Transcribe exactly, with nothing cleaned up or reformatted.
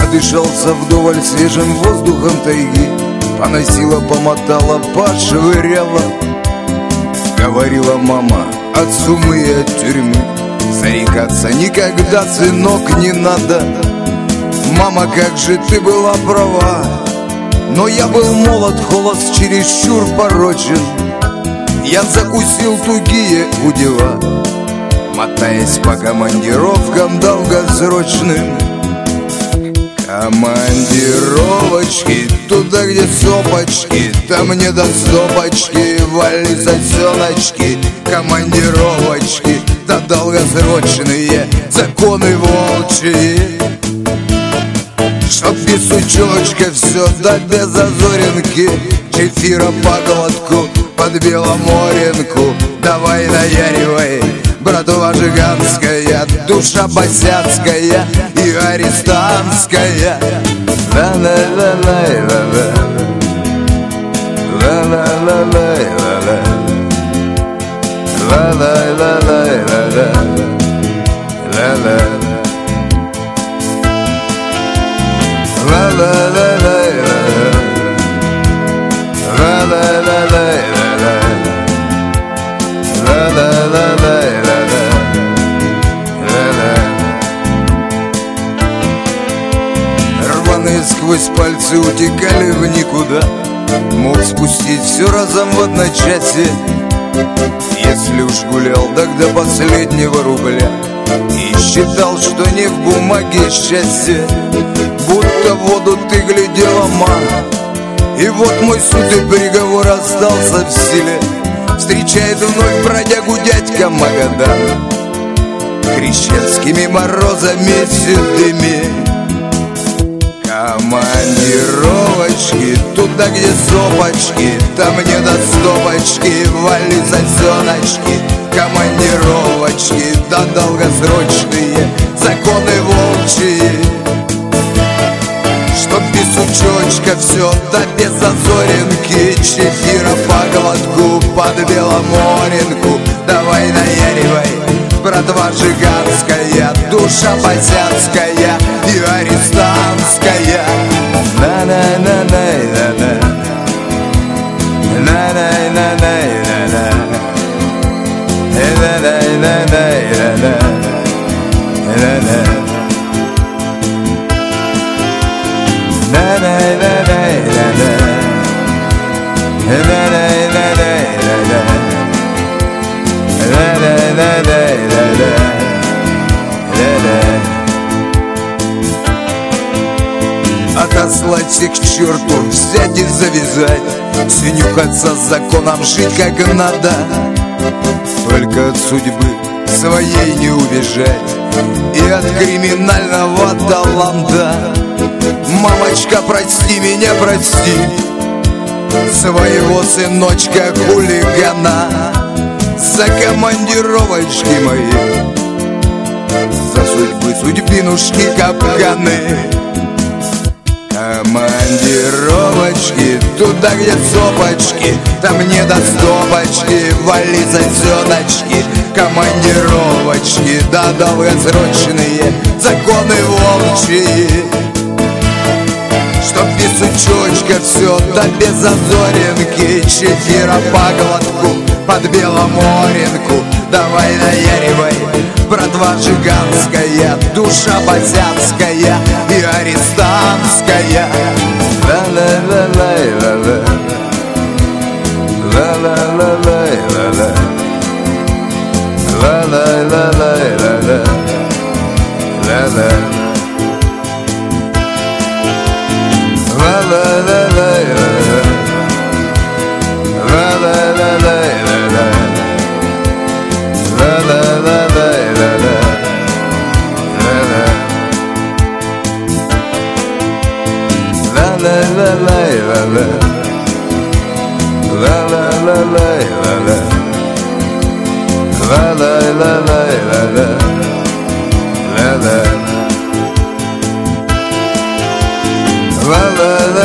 Надышался вдоволь свежим воздухом тайги, поносила, помотала, пошвыряла. Говорила мама от сумы и от тюрьмы: зарекаться никогда, сынок, не надо. Мама, как же ты была права, но я был молод, холост, чересчур порочен. Я закусил тугие удила, мотаясь по командировкам долгосрочным. Командировочки, туда, где сопочки, там не до стопочки, вали сосеночки. Командировочки, да долгосрочные законы волчьи. Чтоб без сучочка все, да без зазоринки, чефира по глотку под Беломоренку. Давай наяривай, братва жиганская, душа босяцкая и арестантская. Ла-ла-ла-ла-ла-ла, ла-ла-ла-ла-ла-ла, ла-ла-ла-ла-ла-ла, ла-ла. Рваные сквозь пальцы утекали в никуда, мог спустить все разом в одночасье. Если уж гулял, так до последнего рубля, и считал, что не в бумаге счастье. Будто в воду ты глядела, мама, и вот мой суд и приговор остался в силе. Встречает вновь бродягу дядька Магадан крещенскими морозами седыми. Командировочки, туда, где сопочки, там не до стопочки, вали сосеночки. Командировочки, да долгосрочные законы волчьи. Чтоб без сучочка все, да без зазоринки, чефира по глотку под Беломоренку. Давай наяривай, братва жиганская, душа босяцкая и арестантская. На-на-на-на-на-на, на-на-на-на-на-на, на-на-на-на-на-на. Отослать всех к черту, взять и завязать, снюхаться с законом, жить как надо. Только от судьбы своей не убежать и от криминального таланта. Мамочка, прости меня, прости своего сыночка хулигана за командировочки мои, за судьбы, судьбинушки, капканы. Командировочки, туда, где сопочки, там не до стопочки, вали сосеночки. Командировочки, да долгосрочные законы волчьи. Чтоб без сучочка все, да без зазоринки, чефира по глотку под Беломоренку. Давай наяривай, братва жиганская, душа босяцкая и арестантская. Ла-ла-ла-ла-ла-ла, ла-ла-ла-ла-ла-ла, ла-ла-ла-ла-ла-ла, ла-ла. La la